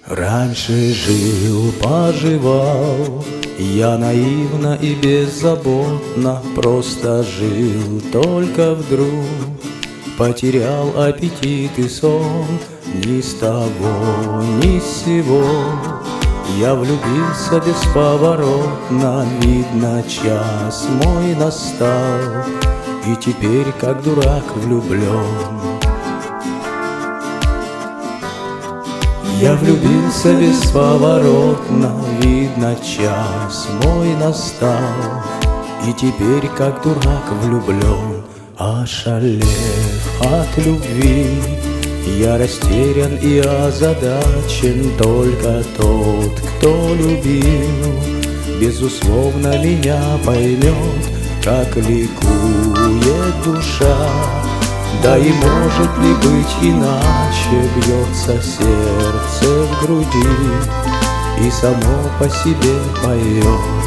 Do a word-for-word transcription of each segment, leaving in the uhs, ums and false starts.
Раньше жил, поживал, я наивно и беззаботно просто жил, только вдруг потерял аппетит и сон. Ни с того, ни с сего я влюбился бесповоротно. Видно, час мой настал, и теперь как дурак влюблен. Я влюбился бесповоротно, видно, час мой настал, и теперь как дурак влюблен. Ошалев от любви, я растерян и озадачен. Только тот, кто любил, безусловно меня поймет, как ликует душа. Да и может ли быть иначе, бьется сердце в груди и само по себе поет.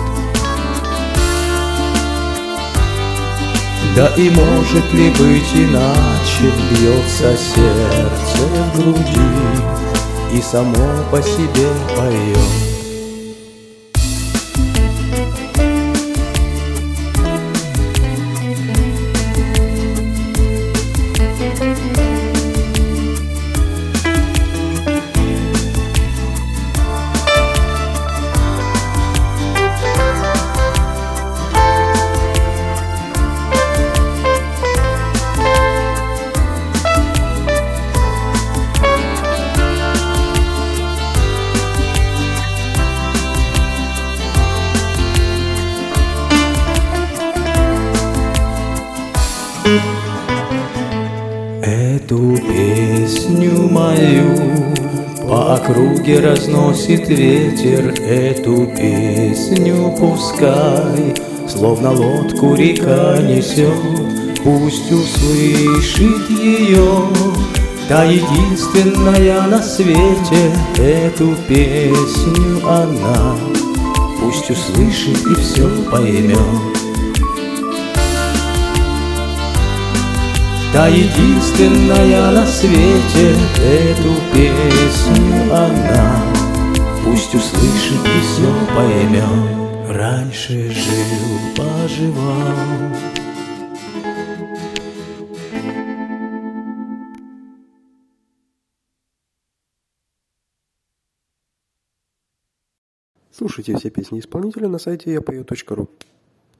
Да и может ли быть иначе, бьется сердце в груди и само по себе поет. Эту песню мою по округе разносит ветер. Эту песню пускай словно лодку река несет. Пусть услышит ее та единственная на свете. Эту песню она пусть услышит и все поймет. Та единственная на свете, эту песню она пусть услышит и все поймет. Раньше жил, поживал. Слушайте все песни исполнителя на сайте я пою точка ру.